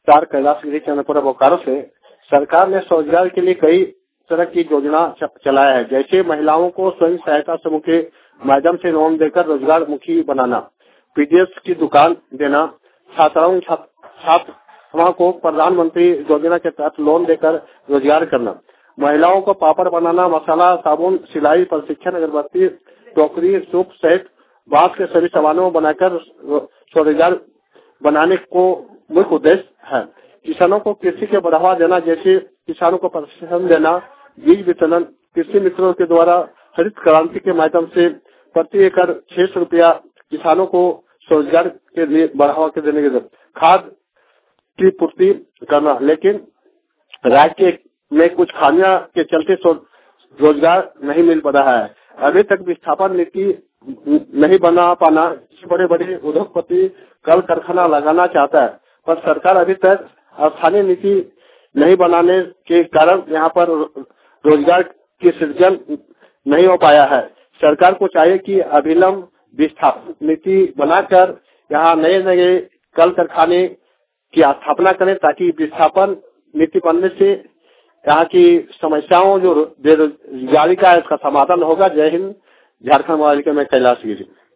Star Kailasagiri Chandrapura Bokaro से सरकार ने स्वरोजगार के लिए कई तरह की योजना चलाया है, जैसे महिलाओं को स्वयं सहायता समूह के माध्यम से लोन देकर रोजगार मुखी बनाना, पीडीएस की दुकान देना, छात्राओं को प्रधानमंत्री योजना के तहत लोन देकर रोजगार करना, महिलाओं को पापड़ बनाना, मसाला, साबुन, सिलाई प्रशिक्षण, अगरबत्ती, टोकरी, सूप सहित बांस के सभी सामानों बनाकर स्वरोजगार बनाने को मुख्य उद्देश्य है। किसानों को कृषि के बढ़ावा देना, जैसे किसानों को प्रशिक्षण देना, बीज वितरण, कृषि मित्रों के द्वारा हरित क्रांति के माध्यम से प्रति एकड़ 600 रुपया किसानों को स्वरोजगार के लिए बढ़ावा के देने के, खाद की पूर्ति करना। लेकिन राज्य में कुछ खामियां के चलते रोजगार नहीं मिल पा रहा है। अभी तक विस्थापन नीति नहीं बना पाना, बड़े बड़े उद्योगपति कल कारखाना लगाना चाहता है, पर सरकार अभी तक स्थानीय नीति नहीं बनाने के कारण यहाँ पर रोजगार की सृजन नहीं हो पाया है। सरकार को चाहिए कि अविलंब विस्थापन नीति बनाकर यहाँ नए नए कल कारखाने की स्थापना करें, ताकि विस्थापन नीति बनने से यहाँ की समस्याओं जो बेरोजगारी का इसका समाधान होगा। जय हिंद, झारखंड मोबाइल के मैं कैलाशगिरी।